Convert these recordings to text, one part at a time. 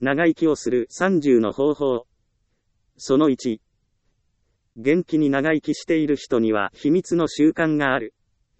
長生きをする30の方法。その1。元気に長生きしている人には秘密の習慣がある。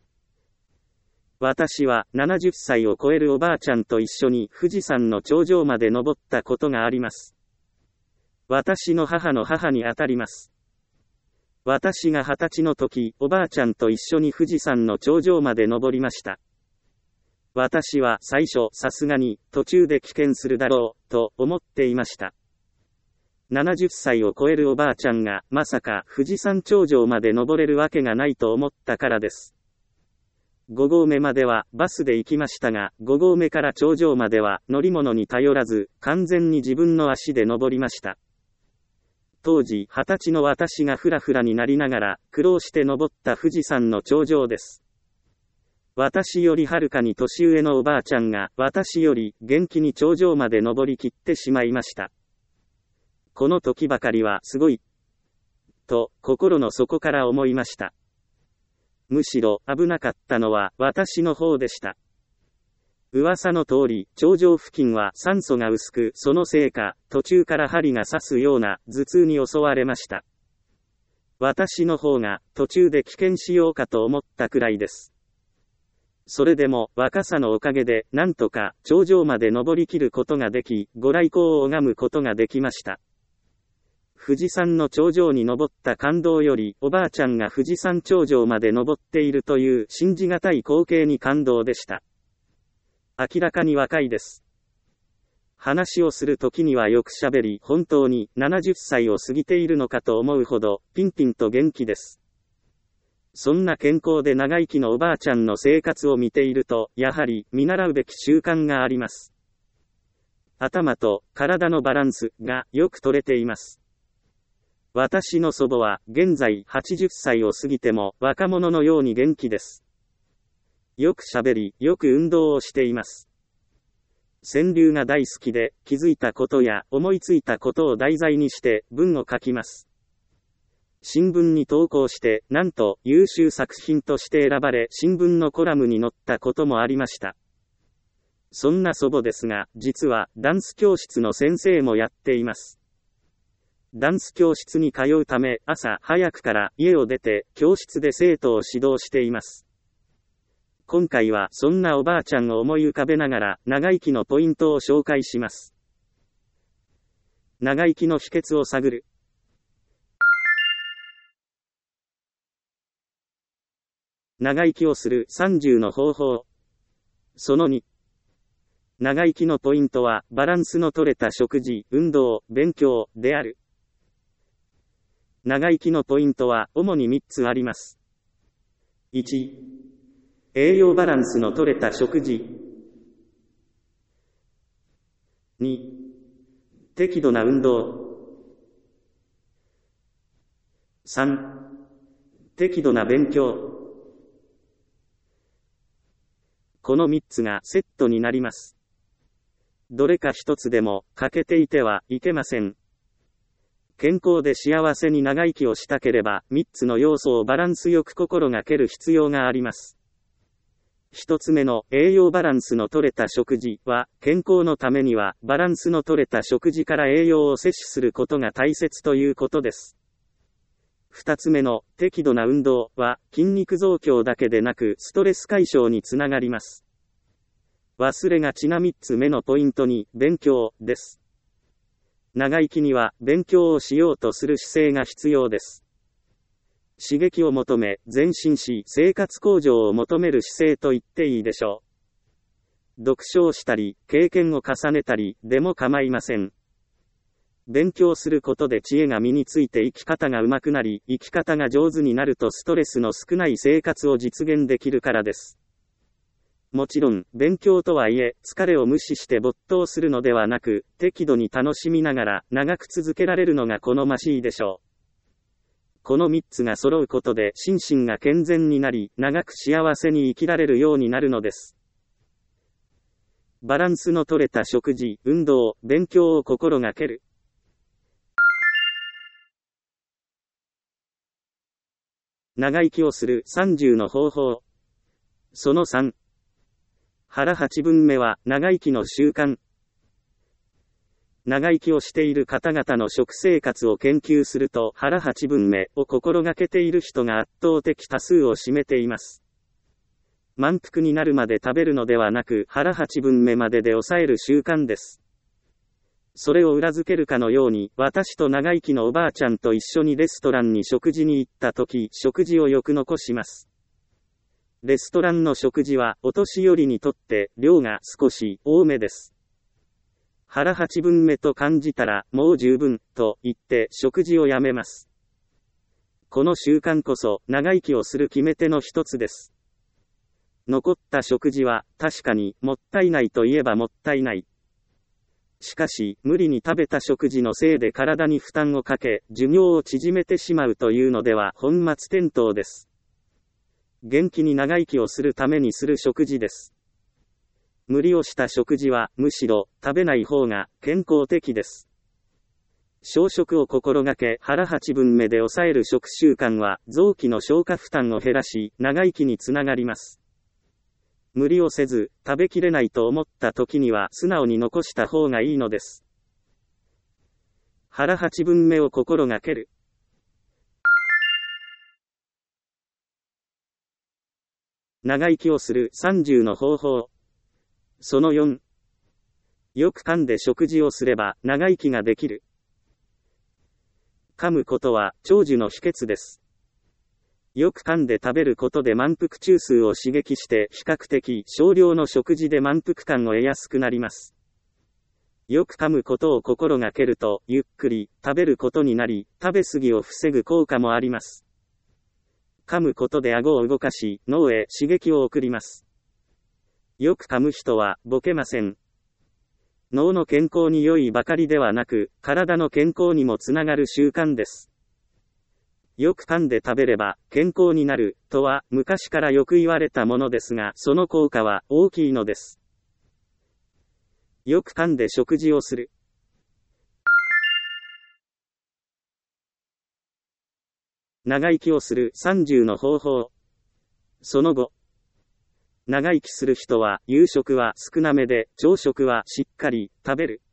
私は70歳を超えるおばあちゃんと一緒に富士山の頂上まで登ったことがあります。私の母の母にあたります。私が20歳の時、おばあちゃんと一緒に富士山の頂上まで登りました。私は最初、さすがに途中で棄権するだろうと思っていました。70歳を超えるおばあちゃんがまさか富士山頂上まで登れるわけがないと思ったからです。5合目まではバスで行きましたが、5合目から頂上までは乗り物に頼らず、完全に自分の足で登りました。当時20歳の私がフラフラになりながら苦労して登った富士山の頂上です。私よりはるかに年上のおばあちゃんが私より元気に頂上まで登りきってしまいました。この時ばかりはすごいと心の底から思いました。むしろ危なかったのは私の方でした。噂の通り、頂上付近は酸素が薄く、そのせいか、途中から針が刺すような頭痛に襲われました。私の方が途中で棄権しようかと思ったくらいです。それでも若さのおかげでなんとか頂上まで登りきることができ、ご来光を拝むことができました。富士山の頂上に登った感動より、おばあちゃんが富士山頂上まで登っているという信じがたい光景に感動でした。明らかに若いです。話をするときにはよく喋り、本当に70歳を過ぎているのかと思うほど、ピンピンと元気です。そんな健康で長生きのおばあちゃんの生活を見ていると、やはり見習うべき習慣があります。頭と体のバランスがよく取れています。私の祖母は現在80歳を過ぎても若者のように元気です。よく喋り、よく運動をしています。川柳が大好きで、気づいたことや思いついたことを題材にして文を書きます。新聞に投稿して、なんと優秀作品として選ばれ、新聞のコラムに載ったこともありました。そんな祖母ですが、実はダンス教室の先生もやっています。ダンス教室に通うため、朝早くから家を出て、教室で生徒を指導しています。今回はそんなおばあちゃんを思い浮かべながら、長生きのポイントを紹介します。長生きの秘訣を探る。長生きをする30の方法。その2。長生きのポイントは、バランスの取れた食事、運動、勉強である。長生きのポイントは主に3つあります。1、栄養バランスの取れた食事。2、適度な運動。3、適度な勉強。この3つがセットになります。どれか一つでも欠けていてはいけません。健康で幸せに長生きをしたければ、3つの要素をバランスよく心がける必要があります。1つ目の栄養バランスの取れた食事は、健康のためにはバランスの取れた食事から栄養を摂取することが大切ということです。2つ目の適度な運動は、筋肉増強だけでなくストレス解消につながります。忘れがちな3つ目のポイントに、勉強です。長生きには勉強をしようとする姿勢が必要です。刺激を求め、前進し、生活向上を求める姿勢と言っていいでしょう。読書をしたり、経験を重ねたり、でも構いません。勉強することで知恵が身について生き方が上手くなり、生き方が上手になるとストレスの少ない生活を実現できるからです。もちろん、勉強とはいえ、疲れを無視して没頭するのではなく、適度に楽しみながら、長く続けられるのが好ましいでしょう。この3つが揃うことで、心身が健全になり、長く幸せに生きられるようになるのです。バランスの取れた食事、運動、勉強を心がける。長生きをする30の方法。その3。腹8分目は長生きの習慣。 長生きをしている方々の食生活を研究すると、腹8分目を心がけている人が圧倒的多数を占めています。満腹になるまで食べるのではなく、腹8分目までで抑える習慣です。それを裏付けるかのように、私と長生きのおばあちゃんと一緒にレストランに食事に行った時、食事をよく残します。レストランの食事は、お年寄りにとって量が少し多めです。腹8分目と感じたら、もう十分、と言って食事をやめます。この習慣こそ、長生きをする決め手の一つです。残った食事は、確かに、もったいないといえばもったいない。しかし、無理に食べた食事のせいで体に負担をかけ、寿命を縮めてしまうというのでは、本末転倒です。元気に長生きをするためにする食事です。無理をした食事は、むしろ、食べない方が、健康的です。小食を心がけ、腹8分目で抑える食習慣は、臓器の消化負担を減らし、長生きにつながります。無理をせず、食べきれないと思った時には、素直に残した方がいいのです。腹8分目を心がける。長生きをする30の方法。その4。よく噛んで食事をすれば長生きができる。噛むことは長寿の秘訣です。よく噛んで食べることで満腹中枢を刺激して比較的少量の食事で満腹感を得やすくなります。よく噛むことを心がけるとゆっくり食べることになり、食べ過ぎを防ぐ効果もあります。噛むことで顎を動かし脳へ刺激を送ります。よく噛む人はボケません。脳の健康に良いばかりではなく、体の健康にもつながる習慣です。よく噛んで食べれば健康になるとは昔からよく言われたものですが、その効果は大きいのです。よく噛んで食事をする。長生きをする30の方法。その後。長生きする人は、夕食は少なめで、朝食はしっかり食べる。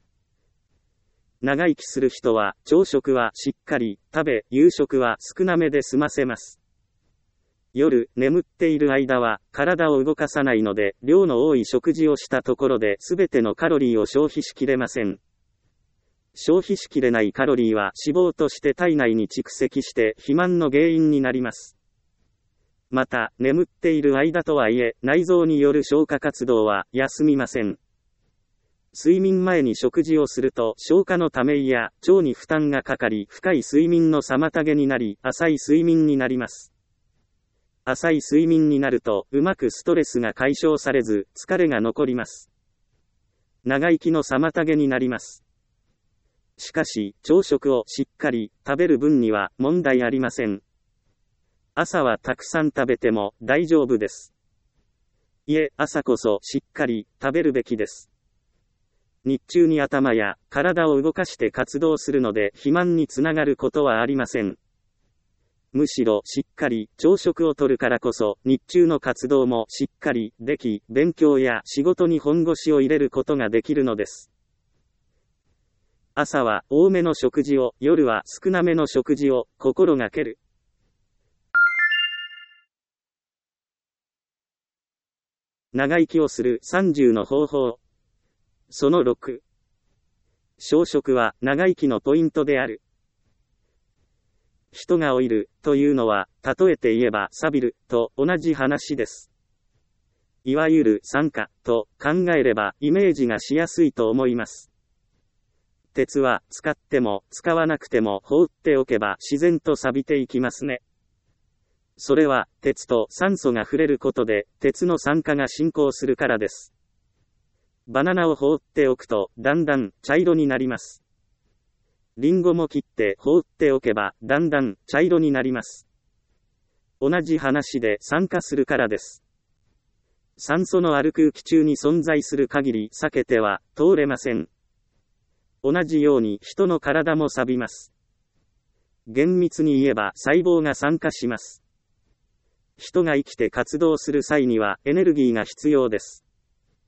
長生きする人は、朝食はしっかり食べ、夕食は少なめで済ませます。夜、眠っている間は、体を動かさないので、量の多い食事をしたところで、すべてのカロリーを消費しきれません。消費しきれないカロリーは脂肪として体内に蓄積して、肥満の原因になります。また、眠っている間とはいえ、内臓による消化活動は休みません。睡眠前に食事をすると、消化のため胃や腸に負担がかかり、深い睡眠の妨げになり、浅い睡眠になります。浅い睡眠になると、うまくストレスが解消されず、疲れが残ります。長生きの妨げになります。しかし、朝食をしっかり食べる分には問題ありません。朝はたくさん食べても大丈夫です。いえ、朝こそしっかり食べるべきです。日中に頭や体を動かして活動するので肥満につながることはありません。むしろしっかり朝食をとるからこそ日中の活動もしっかりでき、勉強や仕事に本腰を入れることができるのです。朝は多めの食事を、夜は少なめの食事を心がける。長生きをする30の方法。その6。小食は長生きのポイントである。人が老いるというのは、例えて言えば錆びると同じ話です。いわゆる酸化と考えればイメージがしやすいと思います。鉄は使っても使わなくても放っておけば自然と錆びていきますね。それは、鉄と酸素が触れることで、鉄の酸化が進行するからです。バナナを放っておくと、だんだん茶色になります。リンゴも切って放っておけば、だんだん茶色になります。同じ話で酸化するからです。酸素のある空気中に存在する限り避けては通れません。同じように人の体も錆びます。厳密に言えば細胞が酸化します。人が生きて活動する際にはエネルギーが必要です。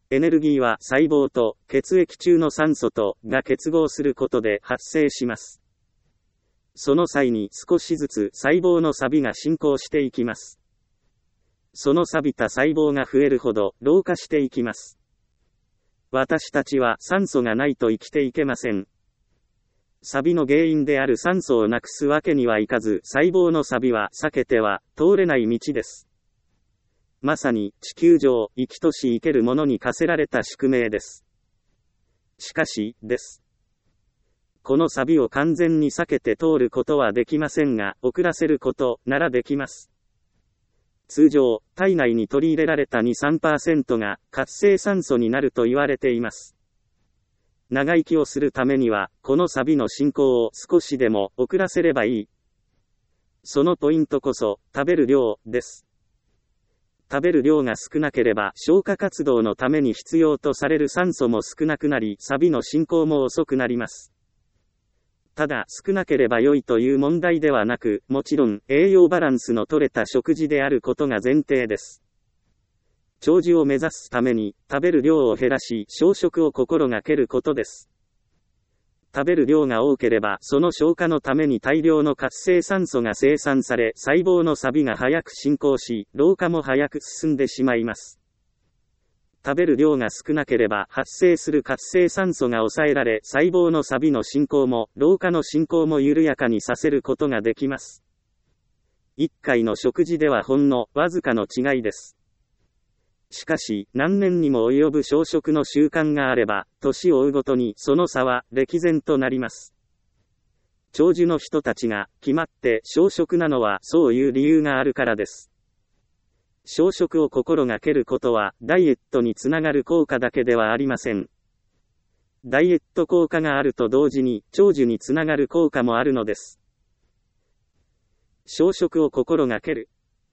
エネルギーは細胞と血液中の酸素とが結合することで発生します。その際に少しずつ細胞の錆が進行していきます。その錆びた細胞が増えるほど老化していきます。私たちは酸素がないと生きていけません。錆の原因である酸素をなくすわけにはいかず、細胞の錆は避けては通れない道です。まさに地球上、生きとし生けるものに課せられた宿命です。しかし、です。この錆を完全に避けて通ることはできませんが、遅らせることならできます。通常、体内に取り入れられた 2-3% が活性酸素になると言われています。長生きをするためには、この錆の進行を少しでも遅らせればいい。そのポイントこそ、食べる量です。食べる量が少なければ消化活動のために必要とされる酸素も少なくなり、錆の進行も遅くなります。ただ、少なければ良いという問題ではなく、もちろん栄養バランスの取れた食事であることが前提です。長寿を目指すために、食べる量を減らし、小食を心がけることです。食べる量が多ければ、その消化のために大量の活性酸素が生産され、細胞の錆が早く進行し、老化も早く進んでしまいます。食べる量が少なければ、発生する活性酸素が抑えられ、細胞の錆の進行も、老化の進行も緩やかにさせることができます。一回の食事ではほんの、わずかの違いです。しかし、何年にも及ぶ小食の習慣があれば、年を追うごとにその差は歴然となります。長寿の人たちが決まって小食なのはそういう理由があるからです。小食を心がけることはダイエットにつながる効果だけではありません。ダイエット効果があると同時に長寿につながる効果もあるのです。小食を心がける。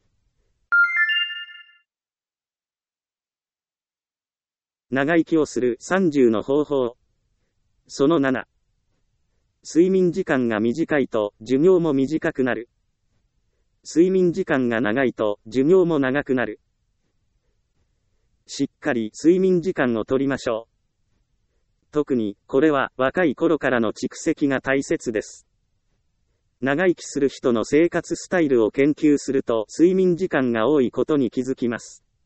長生きをする30の方法。その7。睡眠時間が短いと寿命も短くなる。睡眠時間が長いと寿命も長くなる。しっかり睡眠時間をとりましょう。特に、これは若い頃からの蓄積が大切です。長生きする人の生活スタイルを研究すると睡眠時間が多いことに気づきます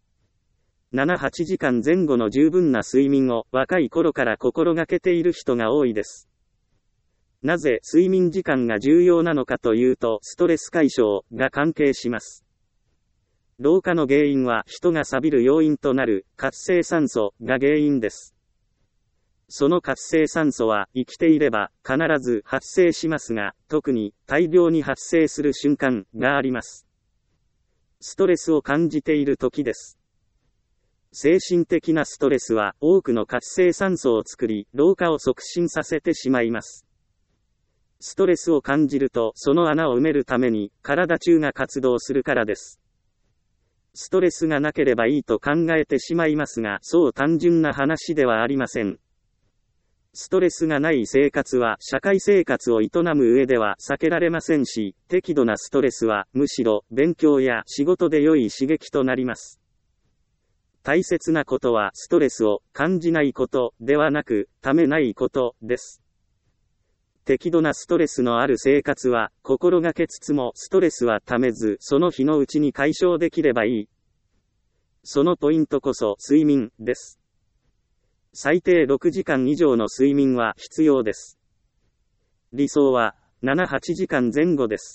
。7、8時間前後の十分な睡眠を若い頃から心がけている人が多いです。なぜ睡眠時間が重要なのかというと、ストレス解消が関係します。老化の原因は人が錆びる要因となる活性酸素が原因です。その活性酸素は生きていれば必ず発生しますが、特に大量に発生する瞬間があります。ストレスを感じている時です。精神的なストレスは多くの活性酸素を作り、老化を促進させてしまいます。ストレスを感じると、その穴を埋めるために体中が活動するからです。ストレスがなければいいと考えてしまいますが、そう単純な話ではありません。ストレスがない生活は社会生活を営む上では避けられませんし、適度なストレスはむしろ勉強や仕事で良い刺激となります。大切なことはストレスを感じないことではなく、ためないことです。適度なストレスのある生活は心がけつつもストレスはためず、その日のうちに解消できればいい。そのポイントこそ睡眠です。最低6時間以上の睡眠は必要です。理想は7、8時間前後です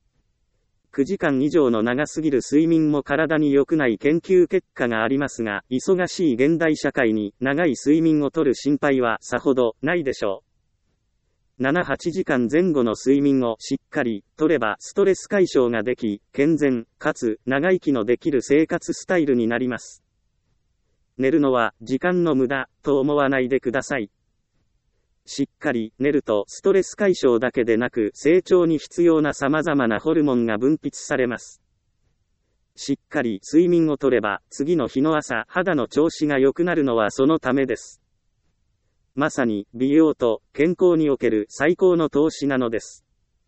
。9時間以上の長すぎる睡眠も体に良くない研究結果がありますが、忙しい現代社会に長い睡眠をとる心配はさほどないでしょう。7、8時間前後の睡眠をしっかりとればストレス解消ができ、健全かつ長生きのできる生活スタイルになります。寝るのは時間の無駄と思わないでください。しっかり寝るとストレス解消だけでなく成長に必要な様々なホルモンが分泌されます。しっかり睡眠をとれば次の日の朝肌の調子が良くなるのはそのためです。まさに美容と健康における最高の投資なのです。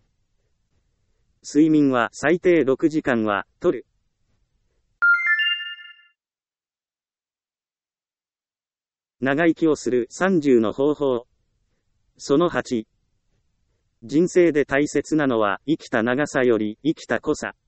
睡眠は最低6時間はとる。 長生きをする30の方法。その8。人生で大切なのは生きた長さより生きた濃さ。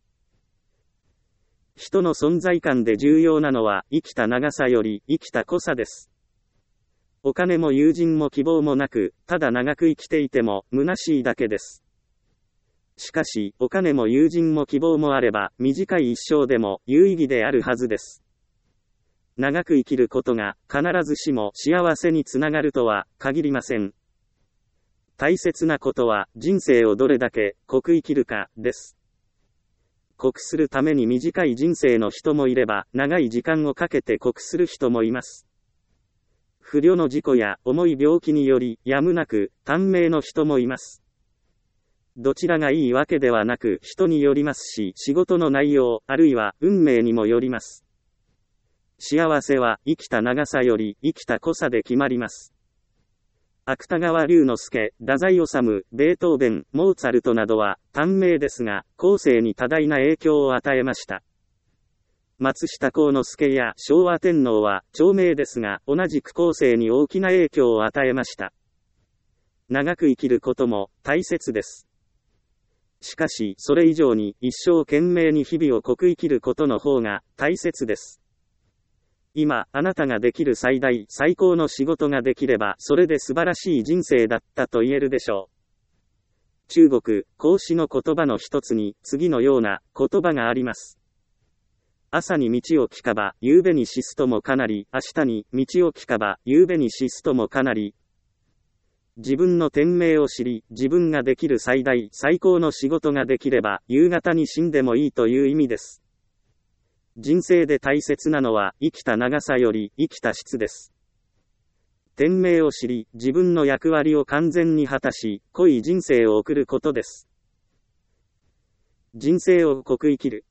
人の存在感で重要なのは生きた長さより生きた濃さです。お金も友人も希望もなく、ただ長く生きていても虚しいだけです。しかし、お金も友人も希望もあれば、短い一生でも有意義であるはずです。長く生きることが必ずしも幸せにつながるとは限りません。大切なことは人生をどれだけ濃く生きるかです。濃くするために短い人生の人もいれば、長い時間をかけて濃くする人もいます。不慮の事故や重い病気によりやむなく短命の人もいます。どちらがいいわけではなく人によりますし、仕事の内容、あるいは運命にもよります。幸せは生きた長さより生きた濃さで決まります。芥川龍之介、太宰治、ベートーベン、モーツァルトなどは短命ですが、後世に多大な影響を与えました。松下幸之助や昭和天皇は長命ですが、同じく後世に大きな影響を与えました。長く生きることも大切です。しかし、それ以上に一生懸命に日々を濃く生きることの方が大切です。今、あなたができる最大、最高の仕事ができれば、それで素晴らしい人生だったと言えるでしょう。中国、孔子の言葉の一つに、次のような言葉があります。朝に道を聞かば、夕べに死すともかなり、明日に道を聞かば、夕べに死すともかなり。自分の天命を知り、自分ができる最大、最高の仕事ができれば、夕方に死んでもいいという意味です。人生で大切なのは、生きた長さより生きた質です。天命を知り、自分の役割を完全に果たし、濃い人生を送ることです。人生を濃く生きる。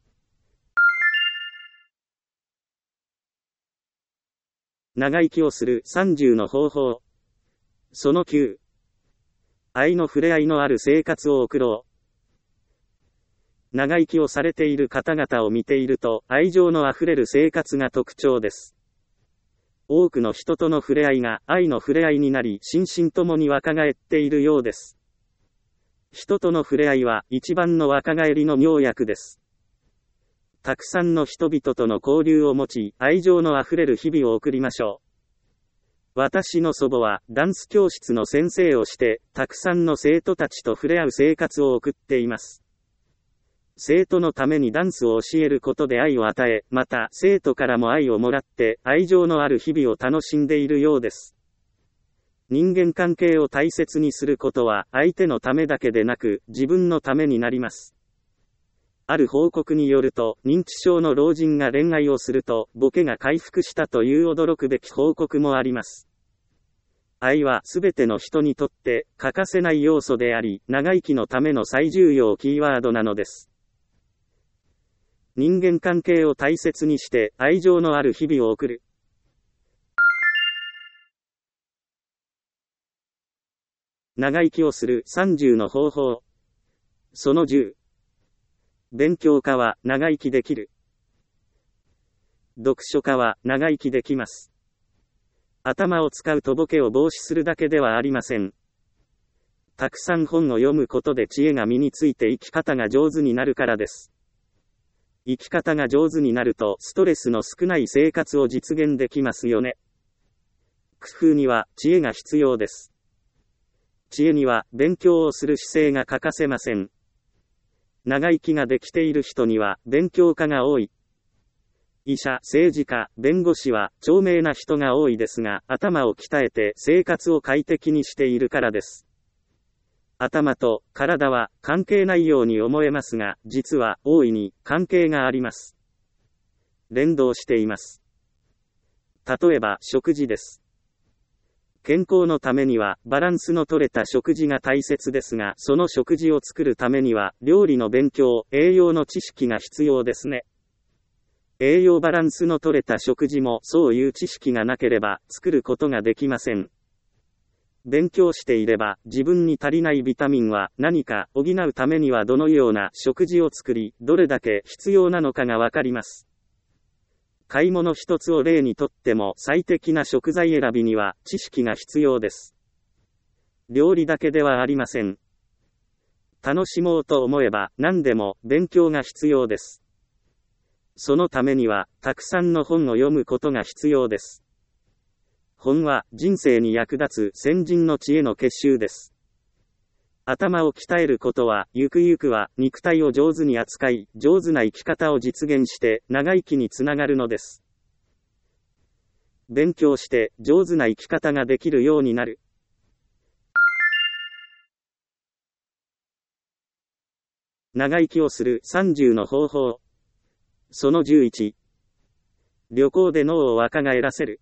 長生きをする30の方法。その9。愛の触れ合いのある生活を送ろう。長生きをされている方々を見ていると、愛情のあふれる生活が特徴です。多くの人との触れ合いが愛の触れ合いになり、心身ともに若返っているようです。人との触れ合いは一番の若返りの妙薬です。たくさんの人々との交流を持ち、愛情のあふれる日々を送りましょう。私の祖母はダンス教室の先生をして、たくさんの生徒たちと触れ合う生活を送っています。生徒のためにダンスを教えることで愛を与え、また生徒からも愛をもらって、愛情のある日々を楽しんでいるようです。人間関係を大切にすることは、相手のためだけでなく、自分のためになります。ある報告によると、認知症の老人が恋愛をすると、ボケが回復したという驚くべき報告もあります。愛はすべての人にとって欠かせない要素であり、長生きのための最重要キーワードなのです。人間関係を大切にして愛情のある日々を送る。長生きをする30の方法。その10。勉強家は長生きできる。読書家は長生きできます。頭を使うとボケを防止するだけではありません。たくさん本を読むことで知恵が身について生き方が上手になるからです。生き方が上手になるとストレスの少ない生活を実現できますよね。工夫には知恵が必要です。知恵には勉強をする姿勢が欠かせません。長生きができている人には勉強家が多い。医者、政治家、弁護士は長命な人が多いですが、頭を鍛えて生活を快適にしているからです。頭と体は関係ないように思えますが、実は大いに関係があります。連動しています。例えば食事です。健康のためにはバランスの取れた食事が大切ですが、その食事を作るためには料理の勉強、栄養の知識が必要ですね。栄養バランスの取れた食事もそういう知識がなければ作ることができません。勉強していれば自分に足りないビタミンは何か補うためにはどのような食事を作り、どれだけ必要なのかがわかります。 買い物一つを例にとっても最適な食材選びには知識が必要です。料理だけではありません。楽しもうと思えば何でも勉強が必要です。そのためにはたくさんの本を読むことが必要です。本は人生に役立つ先人の知恵の結集です。頭を鍛えることは、ゆくゆくは肉体を上手に扱い、上手な生き方を実現して長生きにつながるのです。勉強して上手な生き方ができるようになる。長生きをする30の方法。その11。旅行で脳を若返らせる。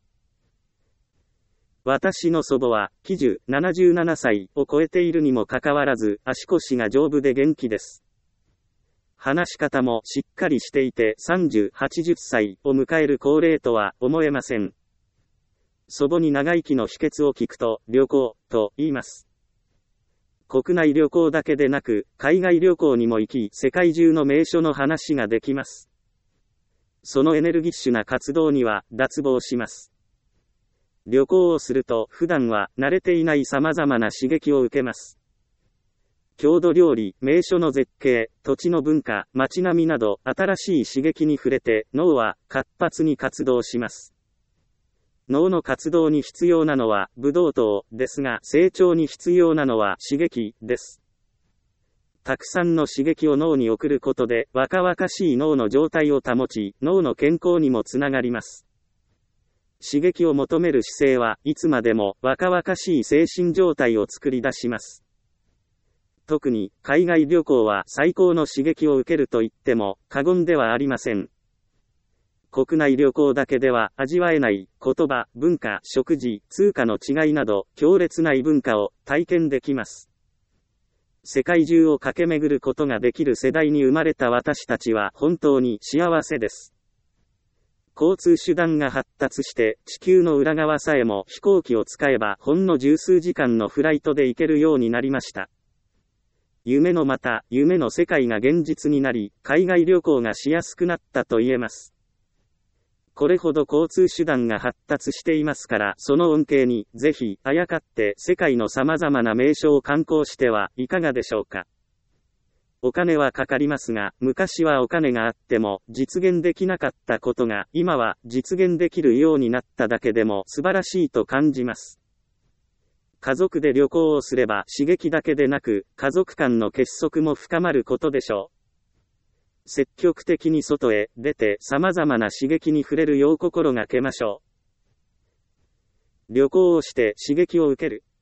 私の祖母は、喜寿77歳を超えているにもかかわらず、足腰が丈夫で元気です。話し方もしっかりしていて30、80歳を迎える高齢とは思えません。祖母に長生きの秘訣を聞くと、旅行、と言います。国内旅行だけでなく、海外旅行にも行き、世界中の名所の話ができます。そのエネルギッシュな活動には、脱帽します。旅行をすると普段は慣れていない様々な刺激を受けます。郷土料理、名所の絶景、土地の文化、街並みなど新しい刺激に触れて脳は活発に活動します。脳の活動に必要なのはブドウ糖ですが、成長に必要なのは刺激です。たくさんの刺激を脳に送ることで若々しい脳の状態を保ち、脳の健康にもつながります。刺激を求める姿勢はいつまでも若々しい精神状態を作り出します。特に海外旅行は最高の刺激を受けると言っても過言ではありません。国内旅行だけでは味わえない言葉、文化、食事、通貨の違いなど強烈な異文化を体験できます。世界中を駆け巡ることができる世代に生まれた私たちは本当に幸せです。交通手段が発達して地球の裏側さえも飛行機を使えばほんの十数時間のフライトで行けるようになりました。夢のまた夢の世界が現実になり、海外旅行がしやすくなったと言えます。これほど交通手段が発達していますから、その恩恵にぜひあやかって世界の様々な名所を観光してはいかがでしょうか。お金はかかりますが、昔はお金があっても実現できなかったことが今は実現できるようになっただけでも素晴らしいと感じます。家族で旅行をすれば刺激だけでなく、家族間の結束も深まることでしょう。積極的に外へ出て様々な刺激に触れるよう心がけましょう。旅行をして刺激を受ける。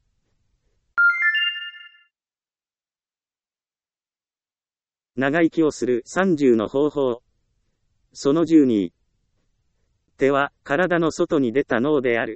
長生きをする30の方法。その12。手は体の外に出た脳である。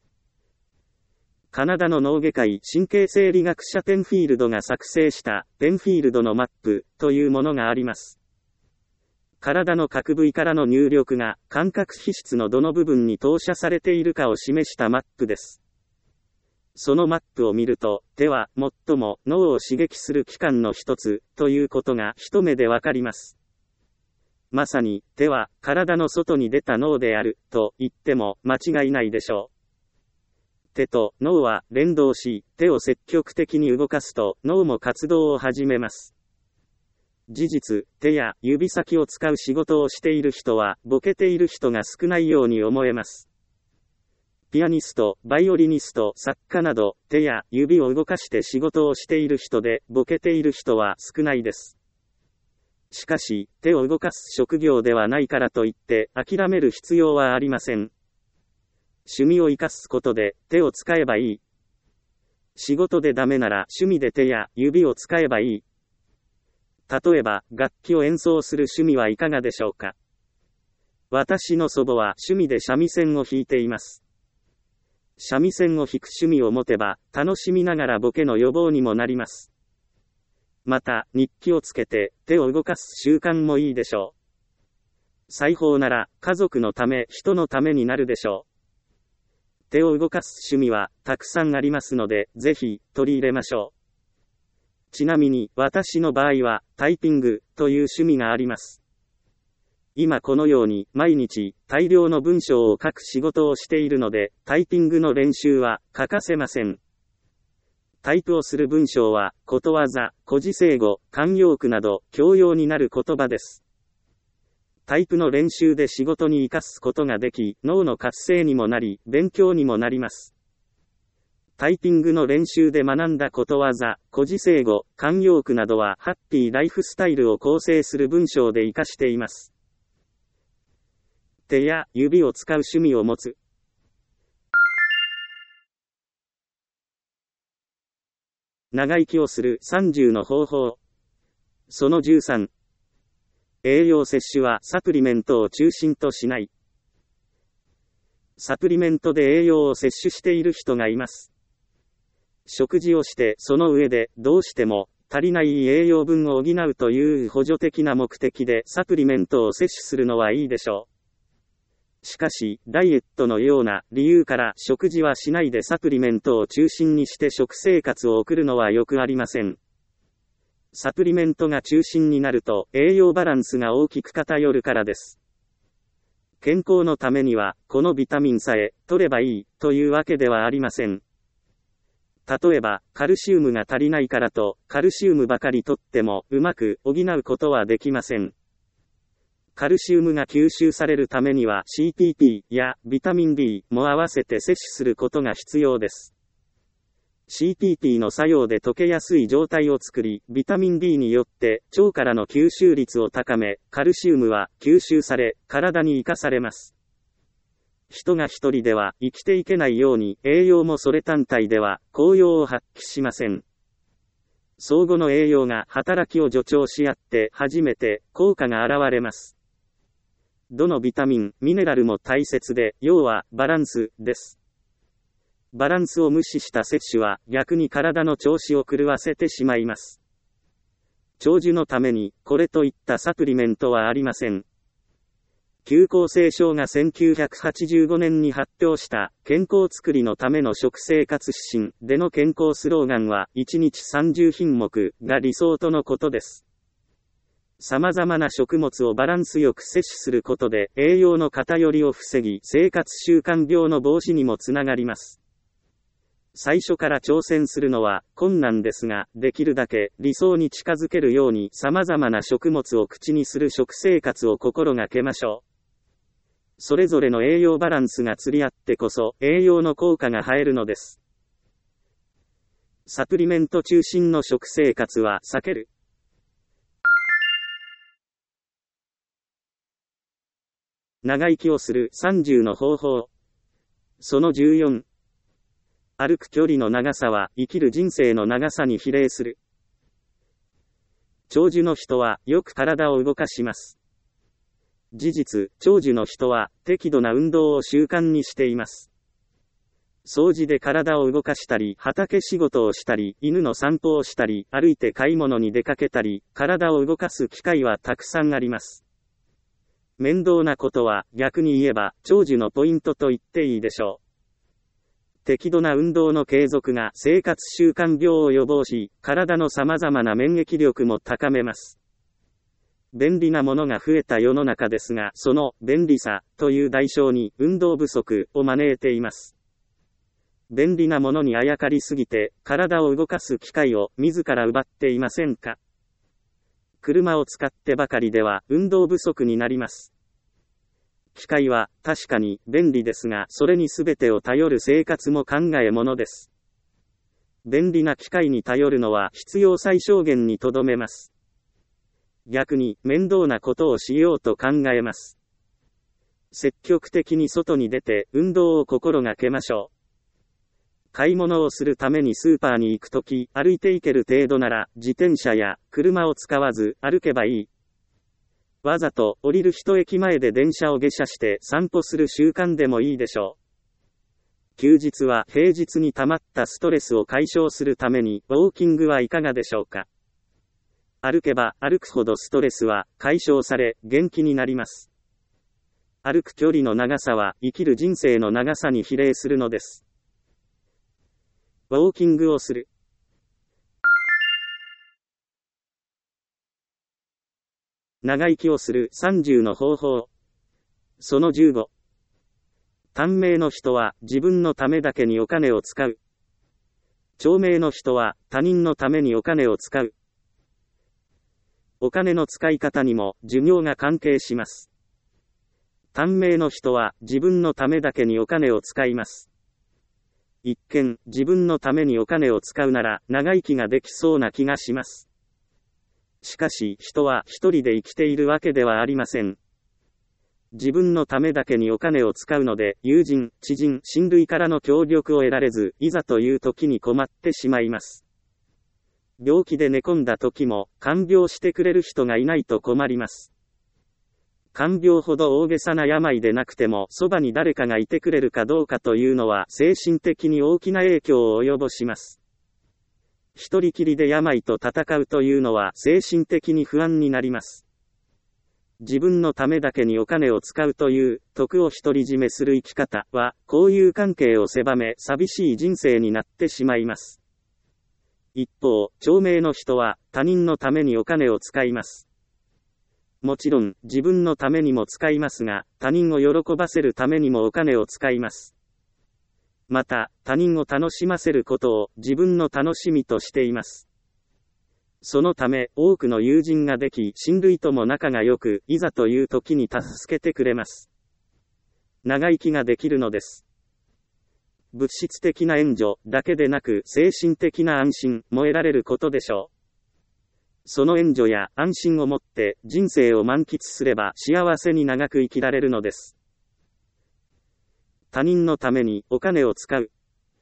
カナダの脳外科医神経生理学者ペンフィールドが作成したペンフィールドのマップというものがあります。体の各部位からの入力が感覚皮質のどの部分に投射されているかを示したマップです。そのマップを見ると、手は最も脳を刺激する器官の一つということが一目でわかります。まさに手は体の外に出た脳であると言っても間違いないでしょう。手と脳は連動し、手を積極的に動かすと脳も活動を始めます。事実、手や指先を使う仕事をしている人はボケている人が少ないように思えます。ピアニスト、バイオリニスト、作家など、手や指を動かして仕事をしている人で、ボケている人は少ないです。しかし、手を動かす職業ではないからといって、諦める必要はありません。趣味を生かすことで、手を使えばいい。仕事でダメなら、趣味で手や指を使えばいい。例えば、楽器を演奏する趣味はいかがでしょうか。私の祖母は趣味で三味線を弾いています。三味線を弾く趣味を持てば、楽しみながらボケの予防にもなります。また、日記をつけて、手を動かす習慣もいいでしょう。裁縫なら、家族のため、人のためになるでしょう。手を動かす趣味は、たくさんありますので、ぜひ、取り入れましょう。ちなみに、私の場合は、タイピング、という趣味があります。 今このように毎日大量の文章を書く仕事をしているので、タイピングの練習は欠かせません。タイプをする文章は、ことわざ、故事成語、慣用句など、教養になる言葉です。タイプの練習で仕事に生かすことができ、脳の活性にもなり、勉強にもなります。タイピングの練習で学んだことわざ、故事成語、慣用句などは、ハッピーライフスタイルを構成する文章で活かしています。手や指を使う趣味を持つ。長生きをする30の方法。その13。栄養摂取はサプリメントを中心としない。サプリメントで栄養を摂取している人がいます。食事をしてその上でどうしても足りない栄養分を補うという補助的な目的でサプリメントを摂取するのはいいでしょう。しかし、ダイエットのような理由から食事はしないでサプリメントを中心にして食生活を送るのはよくありません。サプリメントが中心になると栄養バランスが大きく偏るからです。健康のためには、このビタミンさえ取ればいいというわけではありません。例えば、カルシウムが足りないからと、カルシウムばかり取ってもうまく補うことはできません。カルシウムが吸収されるためには CPP やビタミン D も合わせて摂取することが必要です。CPP の作用で溶けやすい状態を作り、ビタミン D によって腸からの吸収率を高め、カルシウムは吸収され、体に生かされます。人が一人では生きていけないように、栄養もそれ単体では効用を発揮しません。相互の栄養が働きを助長し合って初めて効果が現れます。どのビタミン、ミネラルも大切で、要はバランスです。バランスを無視した摂取は逆に体の調子を狂わせてしまいます。長寿のためにこれといったサプリメントはありません。旧厚生省が1985年に発表した健康づくりのための食生活指針での健康スローガンは1日30品目が理想とのことです。様々な食物をバランスよく摂取することで栄養の偏りを防ぎ生活習慣病の防止にもつながります。最初から挑戦するのは困難ですが、できるだけ理想に近づけるように様々な食物を口にする食生活を心がけましょう。それぞれの栄養バランスが釣り合ってこそ栄養の効果が生えるのです。サプリメント中心の食生活は避ける。長生きをする30の方法。その14。歩く距離の長さは生きる人生の長さに比例する。長寿の人はよく体を動かします。事実、長寿の人は適度な運動を習慣にしています。掃除で体を動かしたり、畑仕事をしたり、犬の散歩をしたり、歩いて買い物に出かけたり、体を動かす機会はたくさんあります。面倒なことは逆に言えば長寿のポイントと言っていいでしょう。適度な運動の継続が生活習慣病を予防し、体の様々な免疫力も高めます。便利なものが増えた世の中ですが、その便利さという代償に運動不足を招いています。便利なものにあやかりすぎて、体を動かす機会を自ら奪っていませんか？車を使ってばかりでは運動不足になります。機械は確かに便利ですが、それに全てを頼る生活も考えものです。便利な機械に頼るのは必要最小限にとどめます。逆に面倒なことをしようと考えます。積極的に外に出て運動を心がけましょう。買い物をするためにスーパーに行くとき、歩いて行ける程度なら自転車や車を使わず歩けばいい。わざと降りる一駅前で電車を下車して散歩する習慣でもいいでしょう。休日は平日に溜まったストレスを解消するためにウォーキングはいかがでしょうか。歩けば歩くほどストレスは解消され元気になります。歩く距離の長さは生きる人生の長さに比例するのです。ウォーキングをする。 長生きをする30の方法。その15。短命の人は自分のためだけにお金を使う。長命の人は他人のためにお金を使う。お金の使い方にも寿命が関係します。短命の人は自分のためだけにお金を使います。一見、自分のためにお金を使うなら長生きができそうな気がします。しかし人は一人で生きているわけではありません。自分のためだけにお金を使うので、友人、知人、親類からの協力を得られず、いざという時に困ってしまいます。病気で寝込んだ時も、看病してくれる人がいないと困ります。看病ほど大げさな病でなくても、そばに誰かがいてくれるかどうかというのは、精神的に大きな影響を及ぼします。一人きりで病と戦うというのは、精神的に不安になります。自分のためだけにお金を使うという徳を独り占めする生き方は交友関係を狭め寂しい人生になってしまいます。一方、長命の人は他人のためにお金を使います。もちろん自分のためにも使いますが、他人を喜ばせるためにもお金を使います。また、他人を楽しませることを自分の楽しみとしています。そのため、多くの友人ができ、親類とも仲が良く、いざという時に助けてくれます。長生きができるのです。物質的な援助だけでなく、精神的な安心も得られることでしょう。その援助や安心をもって、人生を満喫すれば幸せに長く生きられるのです。他人のためにお金を使う。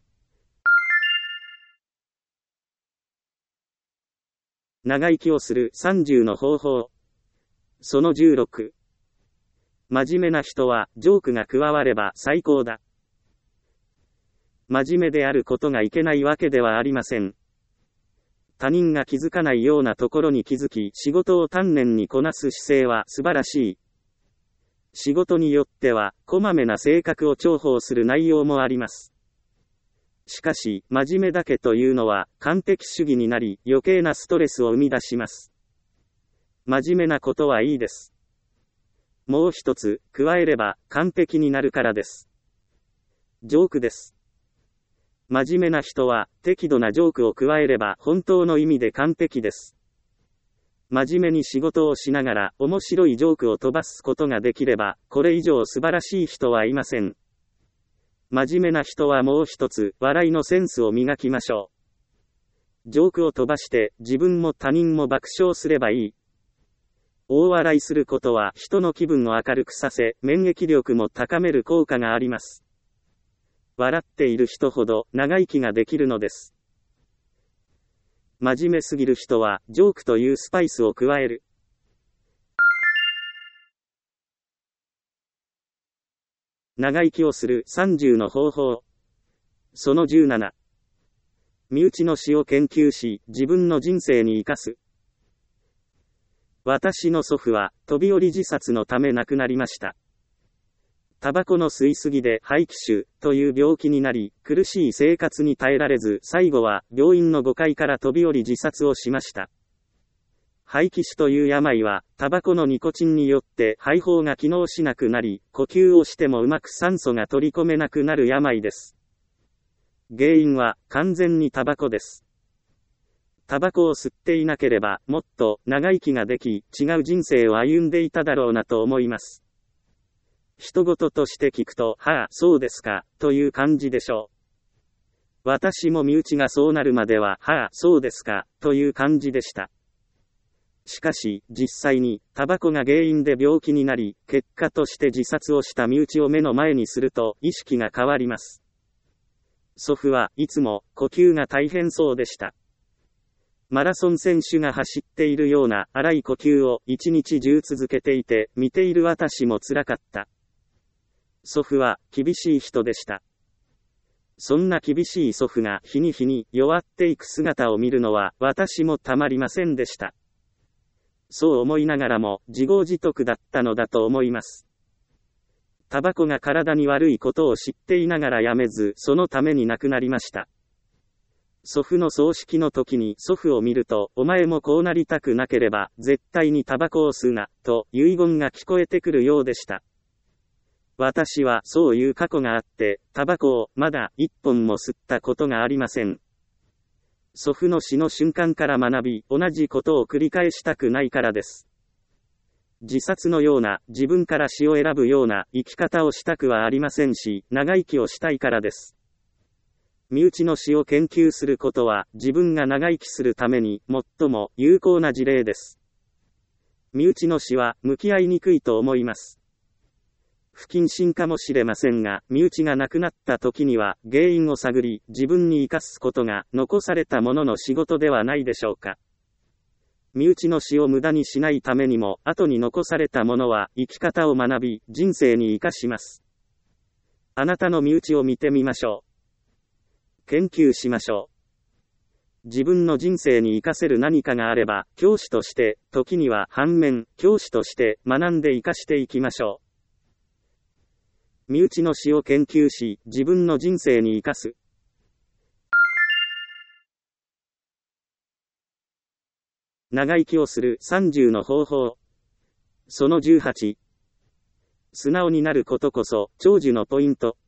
長生きをする30の方法。その16。真面目な人はジョークが加われば最高だ。真面目であることがいけないわけではありません。他人が気づかないようなところに気づき、仕事を丹念にこなす姿勢は素晴らしい。仕事によっては、こまめな性格を重宝する内容もあります。しかし、真面目だけというのは、完璧主義になり、余計なストレスを生み出します。真面目なことはいいです。もう一つ、加えれば、完璧になるからです。ジョークです。真面目な人は、適度なジョークを加えれば、本当の意味で完璧です。真面目に仕事をしながら、面白いジョークを飛ばすことができれば、これ以上素晴らしい人はいません。真面目な人はもう一つ、笑いのセンスを磨きましょう。ジョークを飛ばして、自分も他人も爆笑すればいい。大笑いすることは人の気分を明るくさせ、免疫力も高める効果があります。笑っている人ほど長生きができるのです。真面目すぎる人は、ジョークというスパイスを加える。長生きをする30の方法。その17。身内の死を研究し、自分の人生に生かす。私の祖父は、飛び降り自殺のため亡くなりました。タバコの吸いすぎで肺気腫という病気になり、苦しい生活に耐えられず、最後は病院の5階から飛び降り自殺をしました。肺気腫という病は、タバコのニコチンによって肺胞が機能しなくなり、呼吸をしてもうまく酸素が取り込めなくなる病です。原因は完全にタバコです。タバコを吸っていなければ、もっと長生きができ、違う人生を歩んでいただろうなと思います。人事として聞くと、はあ、そうですか、という感じでしょう。私も身内がそうなるまでは、はあ、そうですか、という感じでした。しかし、実際に、タバコが原因で病気になり、結果として自殺をした身内を目の前にすると、意識が変わります。祖父はいつも、呼吸が大変そうでした。マラソン選手が走っているような荒い呼吸を一日中続けていて、見ている私も辛かった。祖父は厳しい人でした。そんな厳しい祖父が日に日に弱っていく姿を見るのは私もたまりませんでした。そう思いながらも自業自得だったのだと思います。タバコが体に悪いことを知っていながらやめず、そのために亡くなりました。 祖父の葬式の時に祖父を見ると、お前もこうなりたくなければ、絶対にタバコを吸うな、と遺言が聞こえてくるようでした。私はそういう過去があって、タバコをまだ一本も吸ったことがありません。祖父の死の瞬間から学び、同じことを繰り返したくないからです。自殺のような、自分から死を選ぶような生き方をしたくはありませんし、長生きをしたいからです。身内の死を研究することは、自分が長生きするために、最も有効な事例です。身内の死は、向き合いにくいと思います。不謹慎かもしれませんが、身内が亡くなった時には、原因を探り、自分に生かすことが、残された者の仕事ではないでしょうか。身内の死を無駄にしないためにも、後に残された者は、生き方を学び、人生に生かします。あなたの身内を見てみましょう。研究しましょう。自分の人生に生かせる何かがあれば、教師として、時には反面、教師として学んで生かしていきましょう。身内の死を研究し、自分の人生に生かす。長生きをする30の方法。その18。素直になることこそ、長寿のポイント。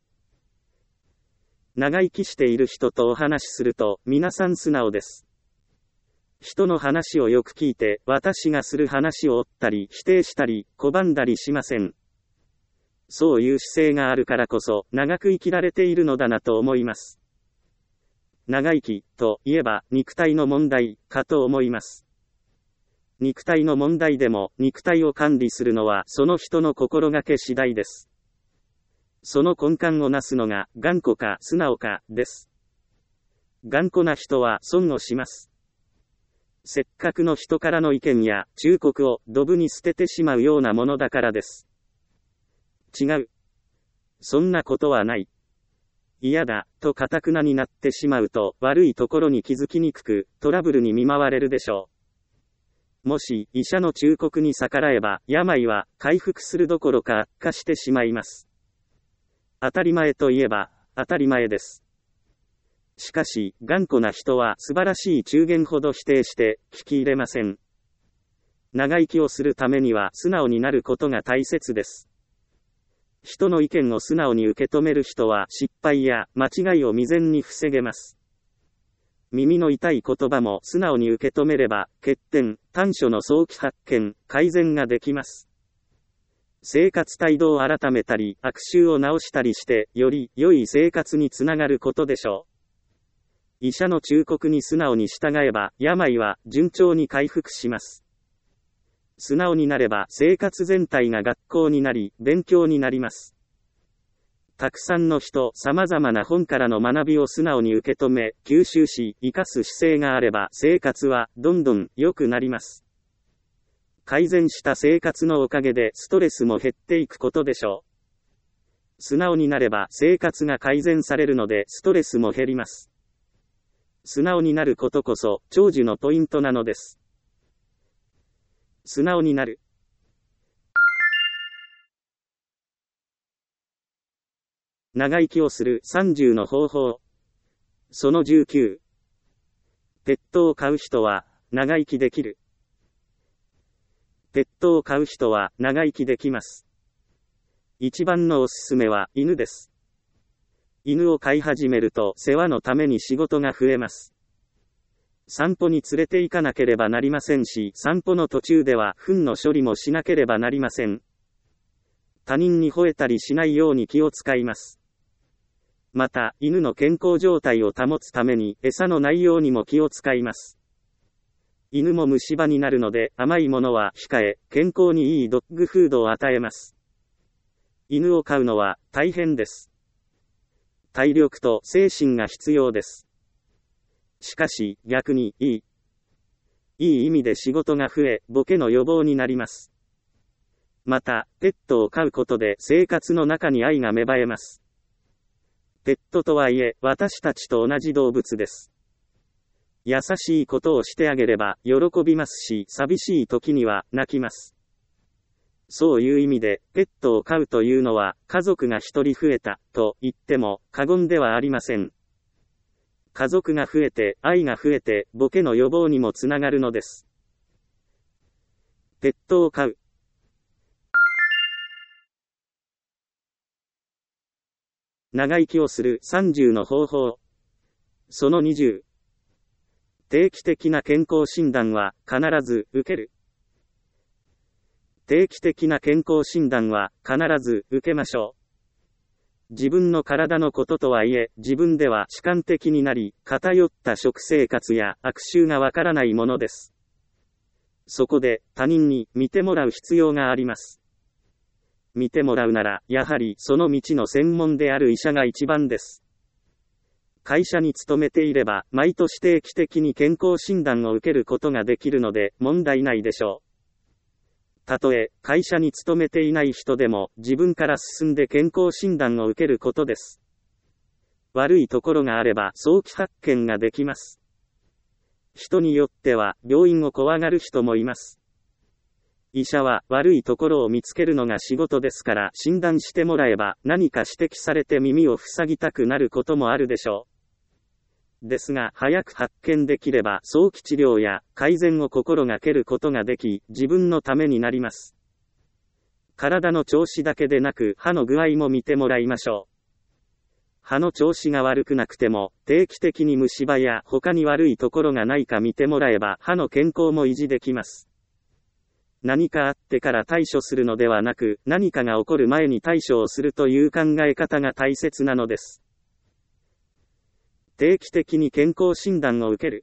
長生きしている人とお話しすると、皆さん素直です。人の話をよく聞いて、私がする話を追ったり、否定したり、拒んだりしません。そういう姿勢があるからこそ、長く生きられているのだなと思います。長生き、といえば、肉体の問題、かと思います。肉体の問題でも、肉体を管理するのは、その人の心がけ次第です。その根幹をなすのが、頑固か素直か、です。頑固な人は損をします。せっかくの人からの意見や、忠告を、ドブに捨ててしまうようなものだからです。違う。そんなことはない。嫌だ、と堅くなになってしまうと、悪いところに気づきにくく、トラブルに見舞われるでしょう。もし、医者の忠告に逆らえば、病は、回復するどころか悪化してしまいます。当たり前といえば、当たり前です。しかし、頑固な人は、素晴らしい忠言ほど否定して、聞き入れません。長生きをするためには、素直になることが大切です。人の意見を素直に受け止める人は失敗や間違いを未然に防げます。耳の痛い言葉も素直に受け止めれば、欠点、短所の早期発見、改善ができます。生活態度を改めたり、悪習を直したりして、より良い生活につながることでしょう。医者の忠告に素直に従えば、病は順調に回復します。素直になれば生活全体が学校になり、勉強になります。たくさんの人、様々な本からの学びを素直に受け止め、吸収し、生かす姿勢があれば、生活はどんどん良くなります。改善した生活のおかげでストレスも減っていくことでしょう。素直になれば生活が改善されるのでストレスも減ります。素直になることこそ、長寿のポイントなのです。素直になる。長生きをする30の方法。その19。ペットを飼う人は長生きできる。ペットを飼う人は長生きできます。一番のおすすめは犬です。犬を飼い始めると世話のために仕事が増えます。散歩に連れて行かなければなりませんし、散歩の途中では糞の処理もしなければなりません。他人に吠えたりしないように気を使います。また、犬の健康状態を保つために餌の内容にも気を使います。犬も虫歯になるので甘いものは控え、健康にいいドッグフードを与えます。犬を飼うのは大変です。体力と精神が必要です。しかし、逆に、いい意味で仕事が増え、ボケの予防になります。また、ペットを飼うことで生活の中に愛が芽生えます。ペットとはいえ、私たちと同じ動物です。優しいことをしてあげれば、喜びますし、寂しい時には、泣きます。そういう意味で、ペットを飼うというのは、家族が一人増えた、と言っても、過言ではありません。 家族が増えて、愛が増えて、ボケの予防にもつながるのです。ペットを飼う。長生きをする30の方法。その20。定期的な健康診断は必ず受ける。定期的な健康診断は必ず受けましょう。自分の体のこととはいえ、自分では主観的になり、偏った食生活や悪習がわからないものです。そこで他人に見てもらう必要があります。見てもらうなら、やはりその道の専門である医者が一番です。会社に勤めていれば、毎年定期的に健康診断を受けることができるので、問題ないでしょう。たとえ、会社に勤めていない人でも、自分から進んで健康診断を受けることです。悪いところがあれば、早期発見ができます。人によっては、病院を怖がる人もいます。医者は、悪いところを見つけるのが仕事ですから、診断してもらえば、何か指摘されて耳を塞ぎたくなることもあるでしょう。ですが、早く発見できれば、早期治療や改善を心がけることができ、自分のためになります。体の調子だけでなく、歯の具合も見てもらいましょう。歯の調子が悪くなくても、定期的に虫歯や他に悪いところがないか見てもらえば、歯の健康も維持できます。何かあってから対処するのではなく、何かが起こる前に対処をするという考え方が大切なのです。定期的に健康診断を受ける。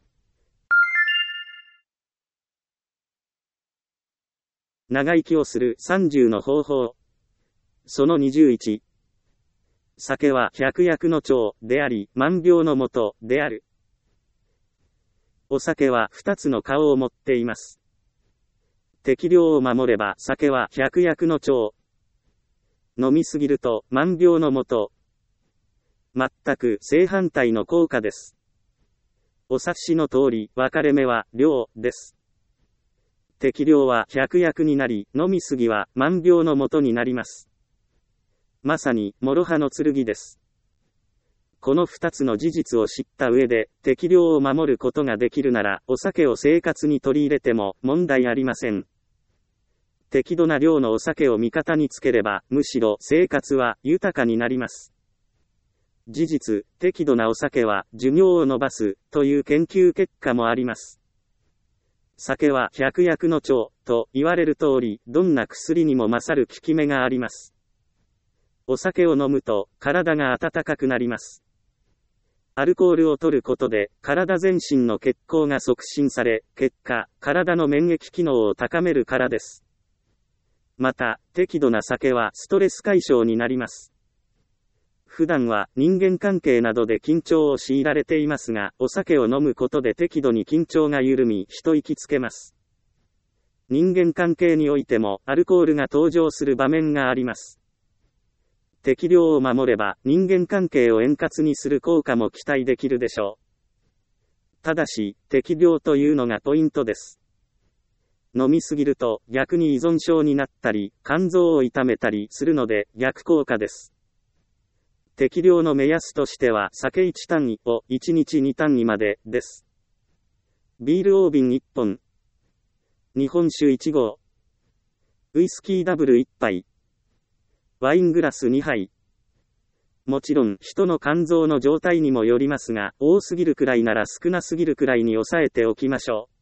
長生きをする30の方法。その21。酒は百薬の長であり、万病のもとである。お酒は2つの顔を持っています。適量を守れば酒は百薬の長。飲みすぎると万病のもと。全く正反対の効果です。お察しの通り、分かれ目は量です。適量は百薬になり、飲みすぎは万病のもとになります。まさに諸刃の剣です。この2つの事実を知った上で、適量を守ることができるなら、お酒を生活に取り入れても問題ありません。適度な量のお酒を味方につければ、むしろ生活は豊かになります。事実、適度なお酒は寿命を延ばすという研究結果もあります。酒は百薬の長と言われる通り、どんな薬にも勝る効き目があります。お酒を飲むと体が温かくなります。アルコールを摂ることで体全身の血行が促進され、結果、体の免疫機能を高めるからです。また、適度な酒はストレス解消になります。普段は人間関係などで緊張を強いられていますが、お酒を飲むことで適度に緊張が緩み、一息つけます。人間関係においても、アルコールが登場する場面があります。適量を守れば、人間関係を円滑にする効果も期待できるでしょう。ただし、適量というのがポイントです。飲みすぎると、逆に依存症になったり、肝臓を痛めたりするので、逆効果です。適量の目安としては酒1単位を1日2単位までです。ビール大瓶1本。日本酒1合。ウイスキーダブル1杯。ワイングラス2杯。もちろん人の肝臓の状態にもよりますが、多すぎるくらいなら少なすぎるくらいに抑えておきましょう。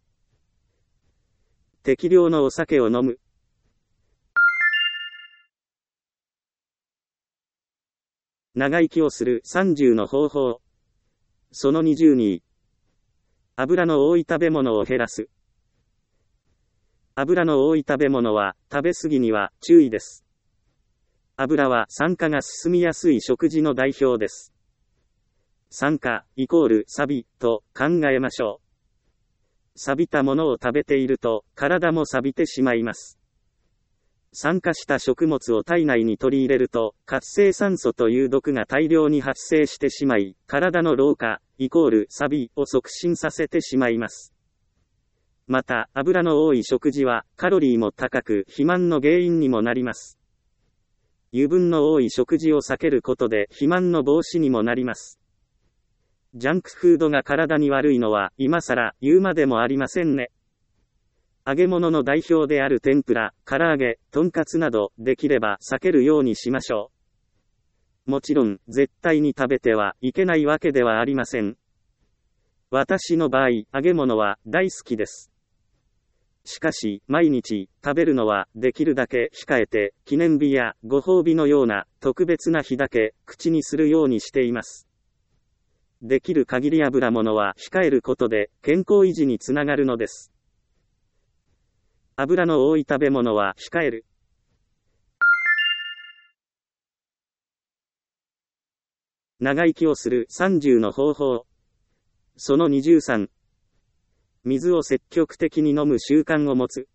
適量のお酒を飲む。長生きをする30の方法。その22。油の多い食べ物を減らす。油の多い食べ物は、食べ過ぎには注意です。油は酸化が進みやすい食事の代表です。酸化イコール錆びと考えましょう。錆びたものを食べていると、体も錆びてしまいます。酸化した食物を体内に取り入れると、活性酸素という毒が大量に発生してしまい、体の老化、イコール錆びを促進させてしまいます。また、油の多い食事は、カロリーも高く、肥満の原因にもなります。油分の多い食事を避けることで、肥満の防止にもなります。 ジャンクフードが体に悪いのは今更言うまでもありませんね。揚げ物の代表である天ぷら、唐揚げ、とんかつなど、できれば避けるようにしましょう。もちろん、絶対に食べてはいけないわけではありません。私の場合、揚げ物は大好きです。しかし、毎日食べるのはできるだけ控えて、記念日やご褒美のような特別な日だけ口にするようにしています。できる限り油物は控えることで健康維持につながるのです。油の多い食べ物は控える。長生きをする30の方法。その23。水を積極的に飲む習慣を持つ。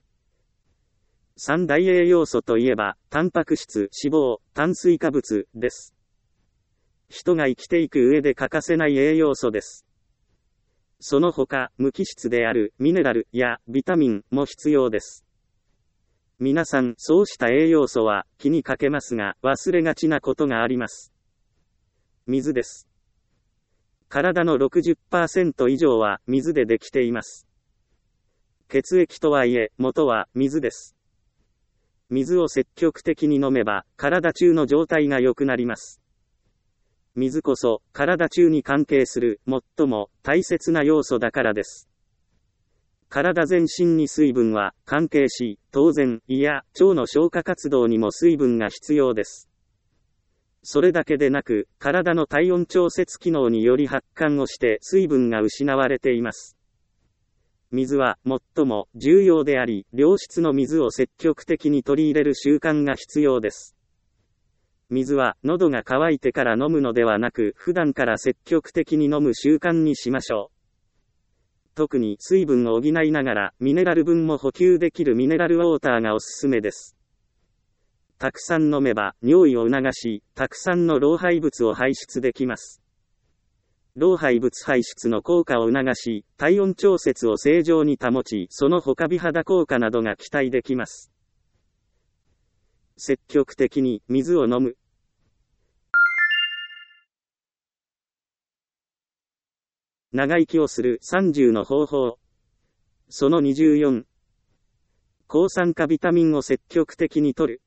三大栄養素といえば、タンパク質、脂肪、炭水化物です。人が生きていく上で欠かせない栄養素です。その他、無機質であるミネラルやビタミンも必要です。皆さん、そうした栄養素は気にかけますが、忘れがちなことがあります。水です。体の 60% 以上は水でできています。血液とはいえ、元は水です。水を積極的に飲めば、体中の状態が良くなります。水こそ、体中に関係する、最も大切な要素だからです。体全身に水分は関係し、当然、胃や腸の消化活動にも水分が必要です。それだけでなく、体の体温調節機能により発汗をして水分が失われています。水は最も重要であり、良質の水を積極的に取り入れる習慣が必要です。水は喉が渇いてから飲むのではなく、普段から積極的に飲む習慣にしましょう。特に水分を補いながらミネラル分も補給できるミネラルウォーターがおすすめです。たくさん飲めば尿意を促し、たくさんの老廃物を排出できます。老廃物排出の効果を促し、体温調節を正常に保ち、その他美肌効果などが期待できます。積極的に水を飲む。長生きをする30の方法。その24。抗酸化ビタミンを積極的に摂る。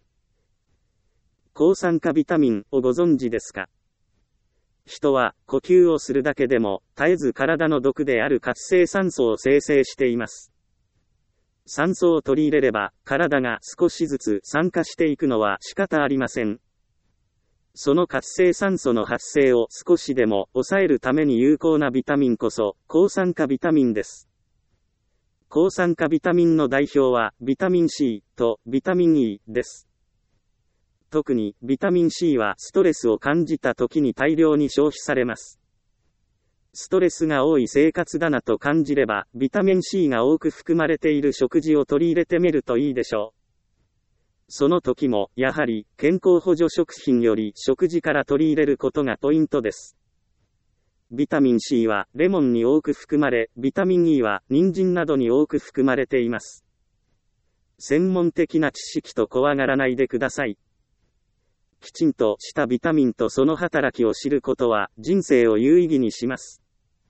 抗酸化ビタミンをご存知ですか？人は呼吸をするだけでも絶えず体の毒である活性酸素を生成しています。酸素を取り入れれば体が少しずつ酸化していくのは仕方ありません。その活性酸素の発生を少しでも抑えるために有効なビタミンこそ抗酸化ビタミンです。抗酸化ビタミンの代表はビタミン C とビタミン E です。特にビタミン C はストレスを感じた時に大量に消費されます。ストレスが多い生活だなと感じれば、ビタミン C が多く含まれている食事を取り入れてみるといいでしょう。その時も、やはり、健康補助食品より食事から取り入れることがポイントです。ビタミン C はレモンに多く含まれ、ビタミン E は人参などに多く含まれています。専門的な知識と怖がらないでください。きちんとしたビタミンとその働きを知ることは人生を有意義にします。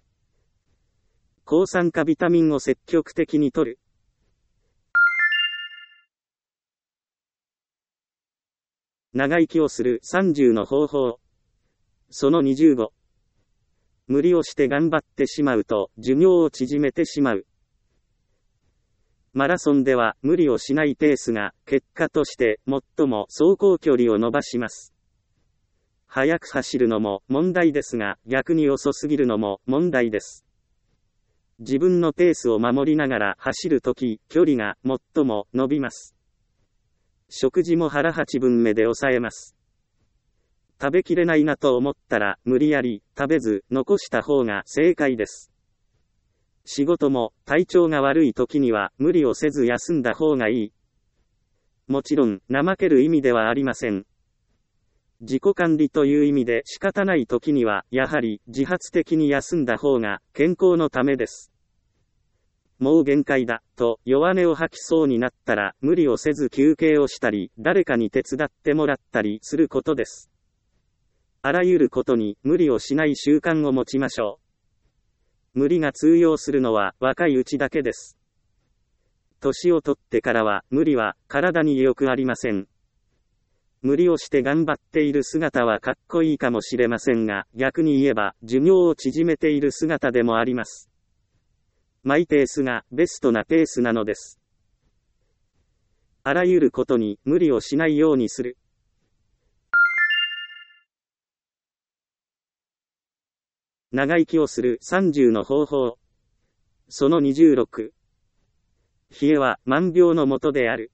抗酸化ビタミンを積極的に摂る。長生きをする30の方法。その25。無理をして頑張ってしまうと寿命を縮めてしまう。マラソンでは無理をしないペースが結果として最も走行距離を伸ばします。速く走るのも問題ですが、逆に遅すぎるのも問題です。自分のペースを守りながら走るとき、距離が最も伸びます。食事も腹8分目で抑えます。食べきれないなと思ったら無理やり食べず残した方が正解です。仕事も体調が悪い時には無理をせず休んだ方がいい。もちろん怠ける意味ではありません。自己管理という意味で仕方ない時にはやはり自発的に休んだ方が健康のためです。もう限界だと弱音を吐きそうになったら無理をせず休憩をしたり誰かに手伝ってもらったりすることです。 あらゆることに無理をしない習慣を持ちましょう。無理が通用するのは若いうちだけです。年を取ってからは無理は体に良くありません。無理をして頑張っている姿はかっこいいかもしれませんが、逆に言えば寿命を縮めている姿でもあります。マイペースがベストなペースなのです。あらゆることに無理をしないようにする。長生きをする30の方法。その26。冷えは万病のもとである。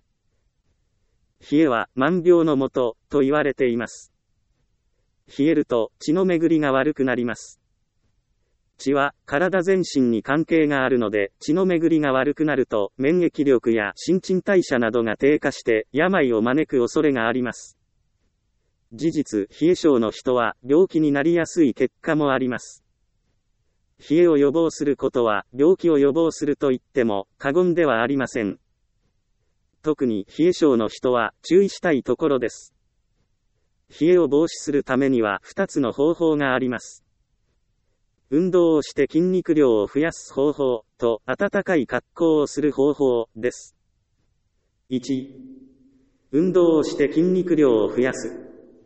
冷えは万病のもとと言われています。冷えると血の巡りが悪くなります。血は体全身に関係があるので、血の巡りが悪くなると免疫力や新陳代謝などが低下して病を招く恐れがあります。事実、冷え性の人は病気になりやすい結果もあります。冷えを予防することは病気を予防すると言っても過言ではありません。特に冷え性の人は注意したいところです。冷えを防止するためには2つの方法があります。運動をして筋肉量を増やす方法と暖かい格好をする方法です。1、運動をして筋肉量を増やす。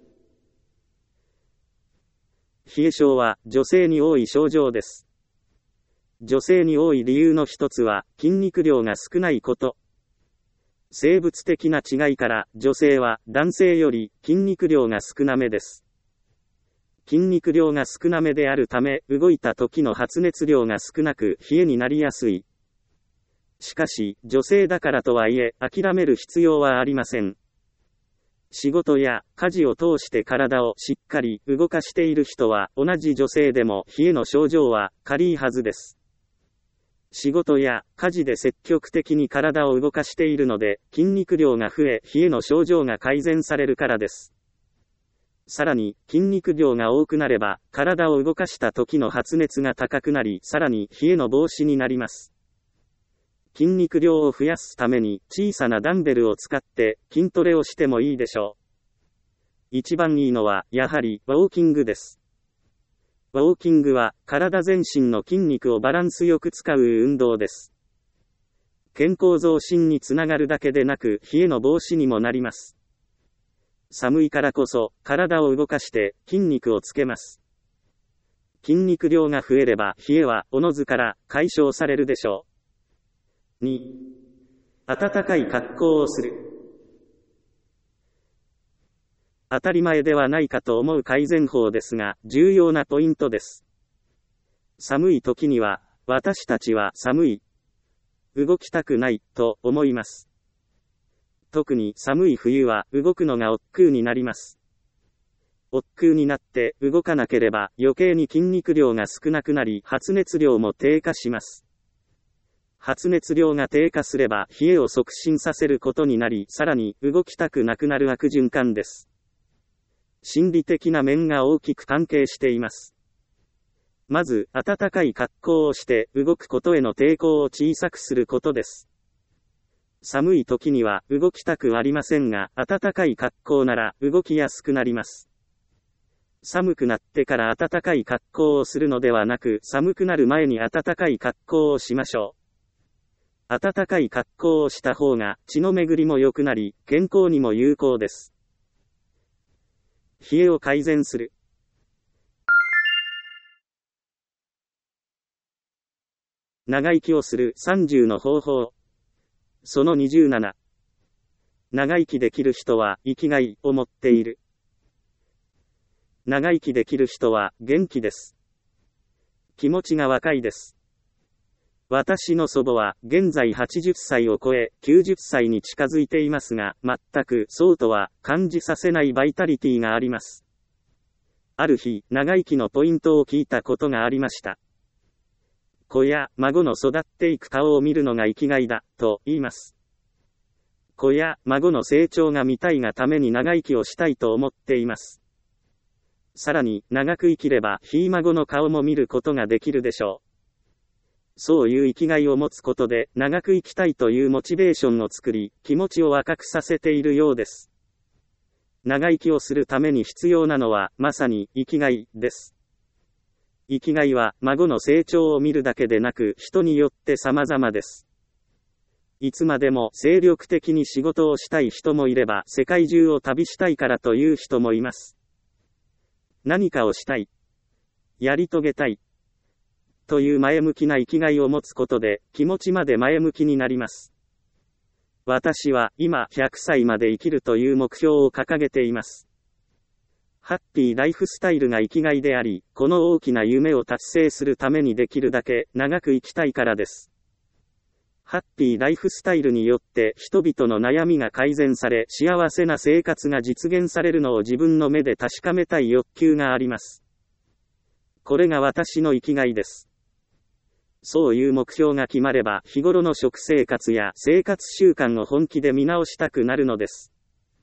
冷え性は女性に多い症状です。女性に多い理由の一つは筋肉量が少ないこと。生物的な違いから女性は男性より筋肉量が少なめです。筋肉量が少なめであるため、動いた時の発熱量が少なく冷えになりやすい。しかし、女性だからとはいえ、諦める必要はありません。仕事や家事を通して体をしっかり動かしている人は、同じ女性でも冷えの症状は軽いはずです。仕事や家事で積極的に体を動かしているので、筋肉量が増え、冷えの症状が改善されるからです。さらに、筋肉量が多くなれば、体を動かした時の発熱が高くなり、さらに冷えの防止になります。筋肉量を増やすために、小さなダンベルを使って筋トレをしてもいいでしょう。一番いいのは、やはり、ウォーキングです。ウォーキングは、体全身の筋肉をバランスよく使う運動です。健康増進につながるだけでなく、冷えの防止にもなります。寒いからこそ、体を動かして筋肉をつけます。筋肉量が増えれば、冷えはおのずから解消されるでしょう。2、暖かい格好をする。当たり前ではないかと思う改善法ですが、重要なポイントです。寒い時には、私たちは寒い、動きたくないと思います。特に寒い冬は動くのが億劫になります。億劫になって動かなければ余計に筋肉量が少なくなり発熱量も低下します。発熱量が低下すれば冷えを促進させることになり、さらに動きたくなくなる悪循環です。心理的な面が大きく関係しています。まず、暖かい格好をして動くことへの抵抗を小さくすることです。寒い時には動きたくありませんが、暖かい格好なら動きやすくなります。寒くなってから暖かい格好をするのではなく、寒くなる前に暖かい格好をしましょう。暖かい格好をした方が血の巡りも良くなり、健康にも有効です。冷えを改善する。長生きをする30の方法。その27。長生きできる人は生きがいを持っている。長生きできる人は元気です。気持ちが若いです。私の祖母は現在80歳を超え90歳に近づいていますが、全くそうとは感じさせないバイタリティがあります。ある日、長生きのポイントを聞いたことがありました。子や孫の育っていく顔を見るのが生きがいだ、と言います。子や孫の成長が見たいがために長生きをしたいと思っています。さらに、長く生きれば、ひい孫の顔も見ることができるでしょう。そういう生きがいを持つことで、長く生きたいというモチベーションを作り、気持ちを若くさせているようです。 長生きをするために必要なのは、まさに、生きがい、です。生きがいは、孫の成長を見るだけでなく、人によって様々です。いつまでも精力的に仕事をしたい人もいれば、世界中を旅したいからという人もいます。何かをしたい。やり遂げたい。という前向きな生きがいを持つことで、気持ちまで前向きになります。私は、今、100歳まで生きるという目標を掲げています。ハッピーライフスタイルが生きがいであり、この大きな夢を達成するためにできるだけ、長く生きたいからです。ハッピーライフスタイルによって人々の悩みが改善され、幸せな生活が実現されるのを自分の目で確かめたい欲求があります。これが私の生きがいです。そういう目標が決まれば、日頃の食生活や生活習慣を本気で見直したくなるのです。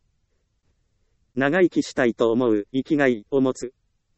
長生きしたいと思う生きがいを持つ。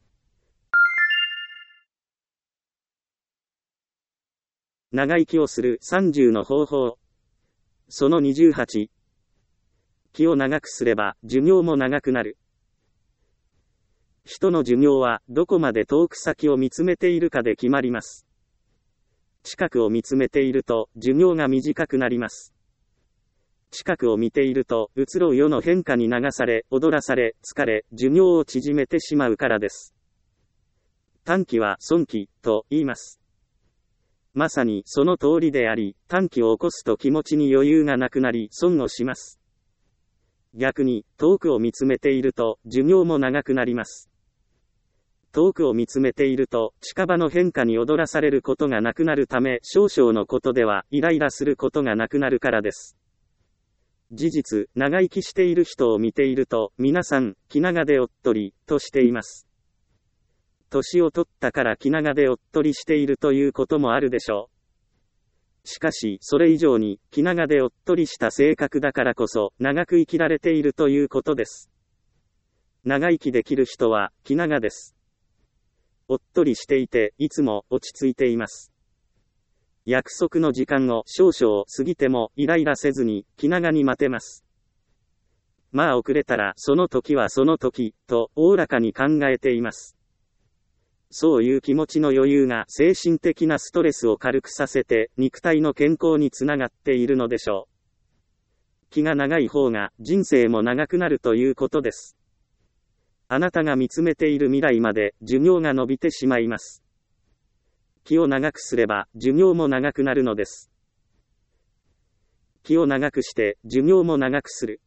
長生きをする30の方法。その28。気を長くすれば寿命も長くなる。人の寿命はどこまで遠く先を見つめているかで決まります。近くを見つめていると寿命が短くなります。近くを見ていると移ろう世の変化に流され、踊らされ、疲れ、寿命を縮めてしまうからです。短気は損気と言います。まさにその通りであり、短気を起こすと気持ちに余裕がなくなり損をします。逆に遠くを見つめていると寿命も長くなります。遠くを見つめていると近場の変化に踊らされることがなくなるため、少々のことではイライラすることがなくなるからです。事実、長生きしている人を見ていると、皆さん、気長でおっとり、としています。年を取ったから気長でおっとりしているということもあるでしょう。しかし、それ以上に、気長でおっとりした性格だからこそ、長く生きられているということです。長生きできる人は、気長です。おっとりしていて、いつも落ち着いています。約束の時間を少々過ぎてもイライラせずに気長に待てます。まあ遅れたらその時はその時とおおらかに考えています。そういう気持ちの余裕が精神的なストレスを軽くさせて肉体の健康につながっているのでしょう。気が長い方が人生も長くなるということです。あなたが見つめている未来まで寿命が伸びてしまいます。気を長くすれば寿命も長くなるのです。気を長くして寿命も長くする。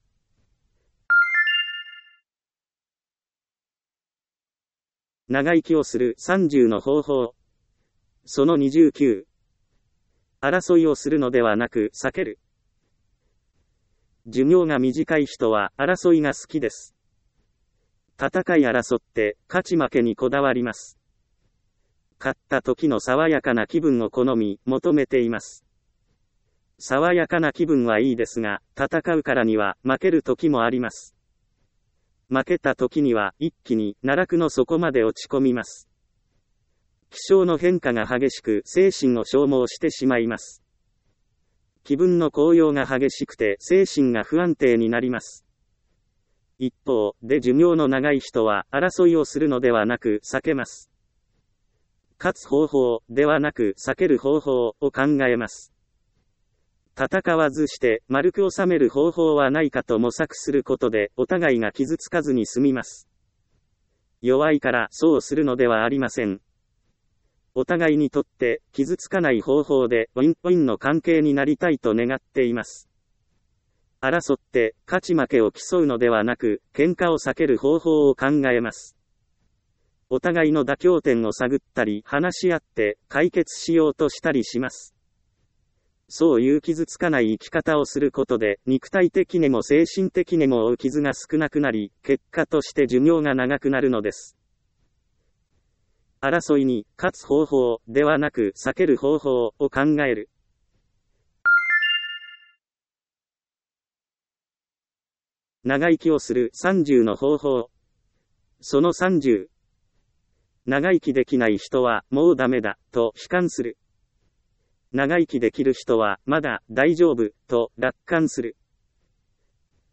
長生きをする30の方法。その29。争いをするのではなく避ける。寿命が短い人は争いが好きです。戦い争って勝ち負けにこだわります。勝った時の爽やかな気分を好み、求めています。爽やかな気分はいいですが、戦うからには負ける時もあります。負けた時には一気に奈落の底まで落ち込みます。気象の変化が激しく精神を消耗してしまいます。気分の高揚が激しくて精神が不安定になります。一方で寿命の長い人は争いをするのではなく避けます。勝つ方法ではなく避ける方法を考えます。戦わずして丸く収める方法はないかと模索することでお互いが傷つかずに済みます。弱いからそうするのではありません。お互いにとって傷つかない方法でウィンウィンの関係になりたいと願っています。争って勝ち負けを競うのではなく喧嘩を避ける方法を考えます。お互いの妥協点を探ったり話し合って解決しようとしたりします。そういう傷つかない生き方をすることで肉体的にも精神的にも負う傷が少なくなり、結果として寿命が長くなるのです。争いに勝つ方法ではなく避ける方法を考える。長生きをする30の方法。その30。長生きできない人はもうダメだと悲観する。長生きできる人はまだ大丈夫と楽観する。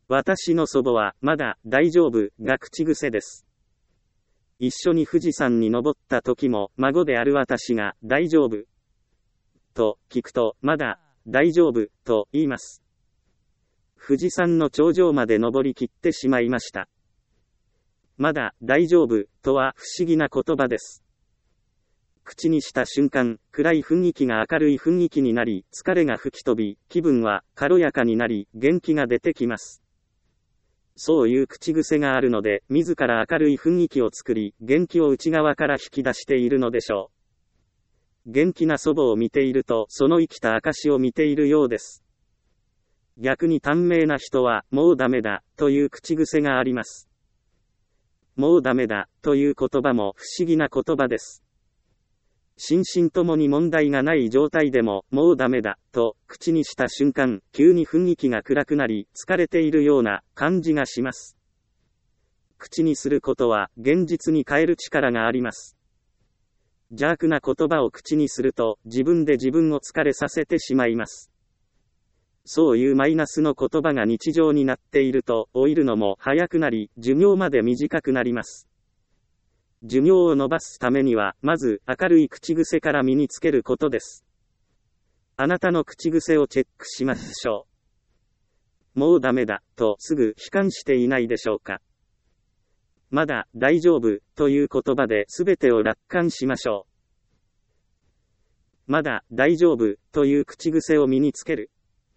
私の祖母は、まだ、大丈夫、が口癖です。一緒に富士山に登った時も、孫である私が、大丈夫。と、聞くと、まだ、大丈夫、と言います。富士山の頂上まで登りきってしまいました。まだ、大丈夫、とは不思議な言葉です。口にした瞬間、暗い雰囲気が明るい雰囲気になり、疲れが吹き飛び、気分は軽やかになり、元気が出てきます。そういう口癖があるので、自ら明るい雰囲気を作り、元気を内側から引き出しているのでしょう。元気な祖母を見ていると、その生きた証を見ているようです。逆に短命な人は、もうダメだ、という口癖があります。もうダメだ、という言葉も不思議な言葉です。心身ともに問題がない状態でも、もうダメだ、と、口にした瞬間、急に雰囲気が暗くなり、疲れているような感じがします。口にすることは、現実に変える力があります。邪悪な言葉を口にすると、自分で自分を疲れさせてしまいます。そういうマイナスの言葉が日常になっていると、老いるのも早くなり、寿命まで短くなります。寿命を伸ばすためには、まず明るい口癖から身につけることです。あなたの口癖をチェックしましょう。もうダメだ、とすぐ悲観していないでしょうか。まだ大丈夫、という言葉で全てを楽観しましょう。まだ大丈夫、という口癖を身につける。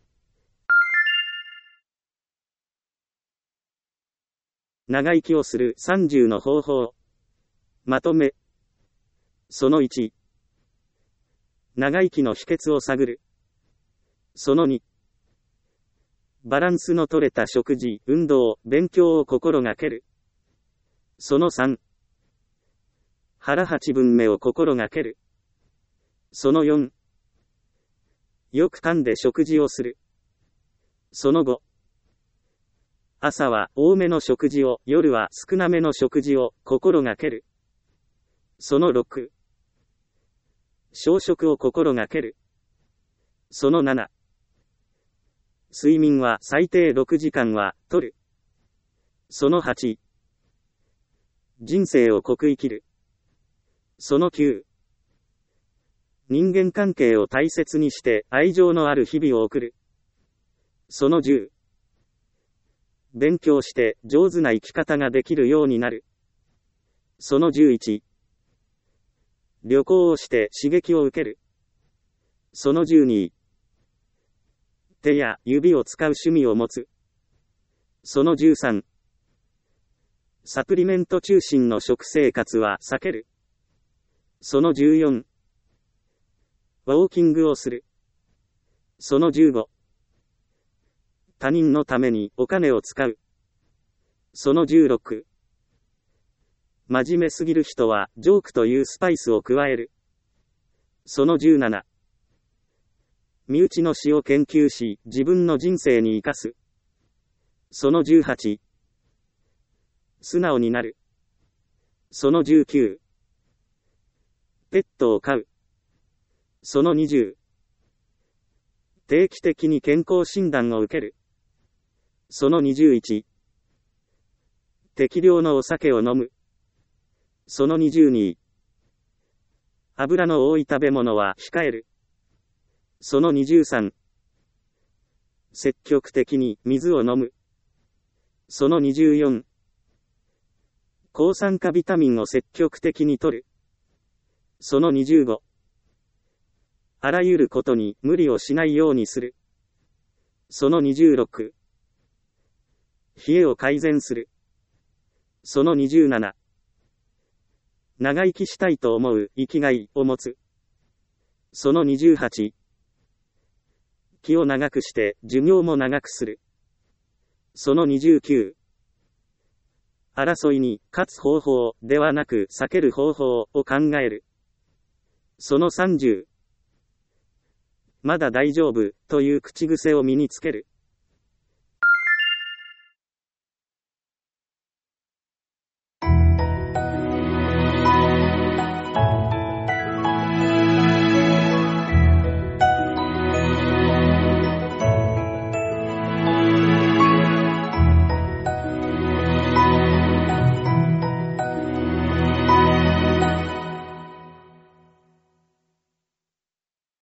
長生きをする30の方法。まとめ。その1。長生きの秘訣を探る。その2。バランスの取れた食事、運動、勉強を心がける。その3。腹8分目を心がける。その4。よく噛んで食事をする。その5。朝は多めの食事を、夜は少なめの食事を心がける。その6。小食を心がける。その7。睡眠は最低6時間はとる。その8。人生を濃く生きる。その9。人間関係を大切にして愛情のある日々を送る。その10。勉強して上手な生き方ができるようになる。その11。旅行をして刺激を受ける。その12。手や指を使う趣味を持つ。その13。サプリメント中心の食生活は避ける。その14。ウォーキングをする。その15。他人のためにお金を使う。その16。真面目すぎる人はジョークというスパイスを加える。その17。身内の死を研究し自分の人生に生かす。その18。素直になる。その19。ペットを飼う。その20。定期的に健康診断を受ける。その21。適量のお酒を飲む。その22。油の多い食べ物は控える。その23。積極的に水を飲む。その24。抗酸化ビタミンを積極的に摂る。その25。あらゆることに無理をしないようにする。その26。冷えを改善する。その27。長生きしたいと思う生きがいを持つ。その28。気を長くして寿命も長くする。その29。争いに勝つ方法ではなく避ける方法を考える。その30。まだ大丈夫という口癖を身につける。